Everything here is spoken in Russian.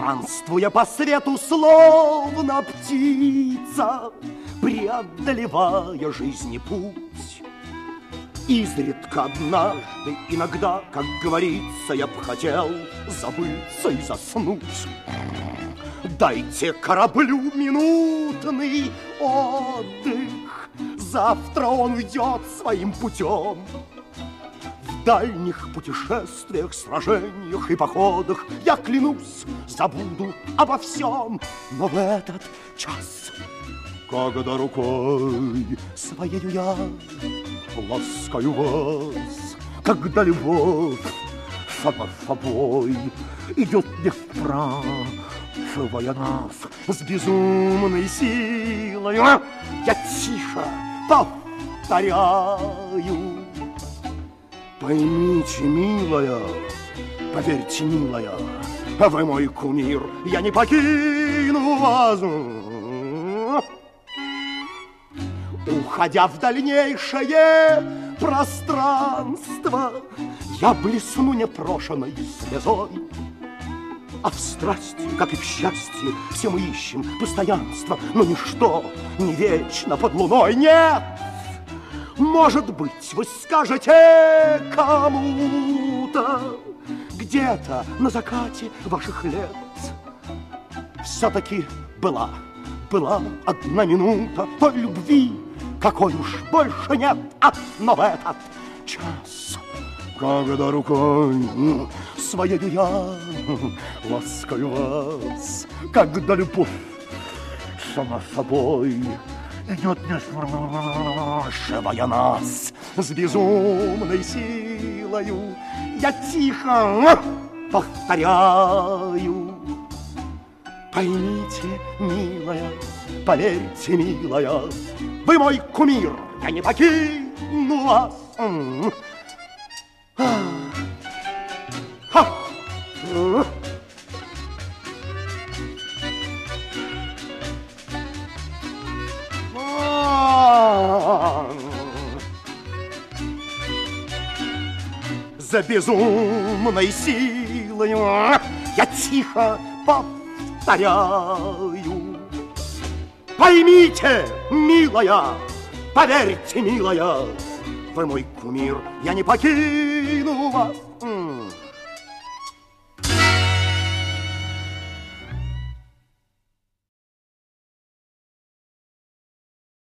Странствуя по свету, словно птица, преодолевая жизни путь. Изредка однажды, иногда, как говорится, я б хотел забыться и заснуть. Дайте кораблю минутный отдых, завтра он уйдет своим путем. В дальних путешествиях, сражениях и походах я, клянусь, забуду обо всем. Но в этот час, когда рукой своею я ласкаю вас, когда любовь сама собой идет не вправо, вшивая нас с безумной силой, я тихо повторяю: поймите, милая, поверьте, милая, вы мой кумир, я не покину вас. Уходя в дальнейшее пространство, я блесну непрошенной слезой. А в страсти, как и в счастье, все мы ищем постоянство, но ничто не вечно под луной. Нет! Может быть, вы скажете кому-то где-то на закате ваших лет: все-таки была одна минута той любви, какой уж больше нет. Но в этот час, когда рукой своею я ласкаю вас, когда любовь сама собой идет, не сшивая нас с безумной силою, я тихо повторяю: поймите, милая, поверьте, милая, вы мой кумир, я не покину вас. За безумной силой я тихо повторяю: поймите, милая, поверьте, милая, вы мой кумир, я не покину вас.